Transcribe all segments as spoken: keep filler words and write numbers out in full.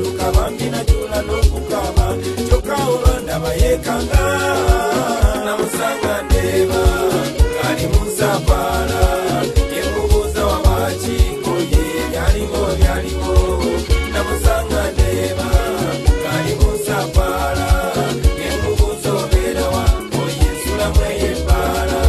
naluka bambi najula n'okukaba kyokka olwandaba yeekanga namusanga ndeeba ngali musafaala yemubuuza wabakiko ye byaliwo byaliwo namusanga ndeeba ngali musafaala yemubuuza obeera wa oyesulamu ey'ebbaala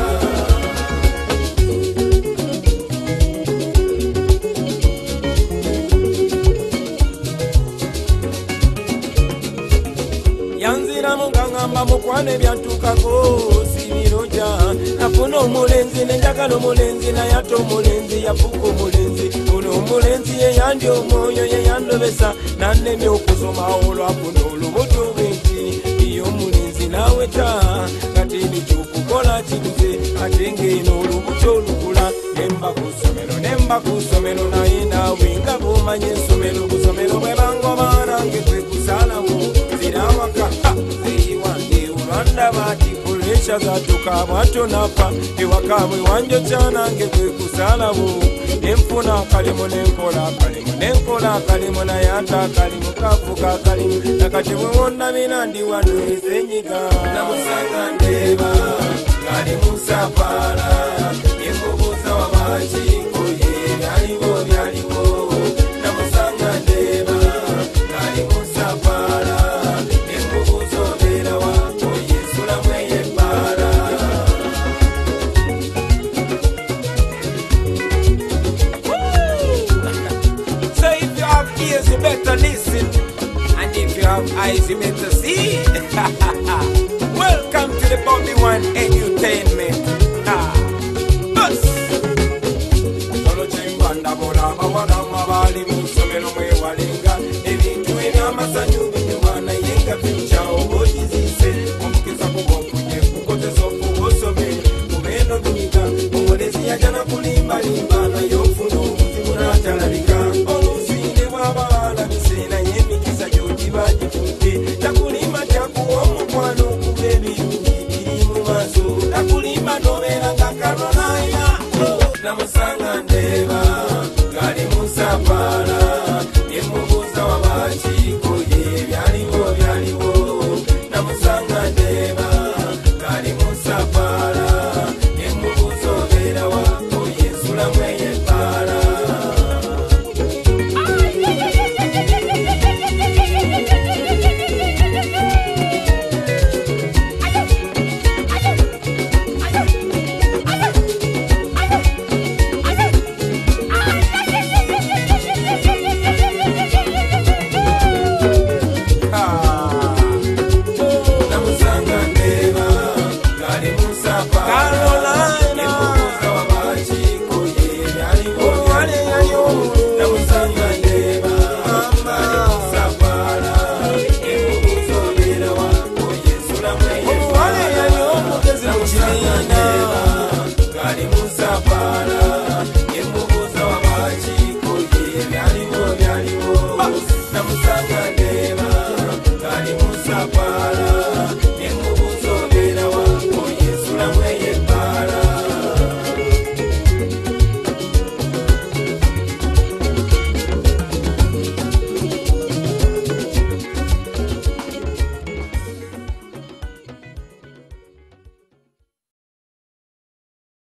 yanziramu ngangamba mukwane byantukako sibiroja nafuna omulenzi nenjagala omulenzi naye ate omulenzi yafuuka omulenzi ono omulenzi yeyandi omwoyo yeyandobesa nannemya okusoma olwafuna olubuto bwenti iyo omulenzi naweta kati nikyokukola kibuze ate ngeno olubuto olukula nemba ku ssomero nemba ku ssomero naye naawe nga bwomanya essomero kusomero bwe bangobaanange kwe kusalamu zirawaka zeyiwange olwandaba ati kulesha zatuka bwato nafa ewaka bwe wanjo kyanange kwe kusalamu nenfuna akalimu nenkola akalimu nenkola akalimu naye ate akalimu kafuka akalimu nakati bwe wonna bina ndi wano ezenyiga namusanga ndeeba ngali musafaala yemubuuza wabakiko ye byaliwo byaliwo namusanga ndeeba ngali musafaala yemubuuza obeera wa oyesulamu ey'ebbaala so if you have ears you better listen and if you have eyes you better see. Welcome to the Bobby One Entertainment. Ah, bus. Solo chimbanda bola bawana mabali musomero mwe walenga ebintu ebyamasanyu binywana yenga picha obojizise omukiza kubokunye kukozesa okubosome kumeno binyiga omulezi yajana kulimba limba nayo ofuna obuzibu n'atalabika olusinde bw'abaana biseera y'emikisa gy'ogibagifudde takulimba kyakuwa omukwano okuba ebirungi biri mu maaso takulimba n'obeera nga kalonaya namusanga ndeeba ngali musafaala yemubuuza wabakiko ye byaliwo byaliwo namusanga ndeeba ngali musafaala yemubuuza obeera wa oyesulamu ey'ebbaala namusanga ndeeba ngali musafaala yemubuuza wabakiko ye byaliwo byaliwo namusanga ndeeba ngali musafaala yemubuuza obeera wa oyesulamu ey'ebbaala namusanga ndeeba ngali musafaala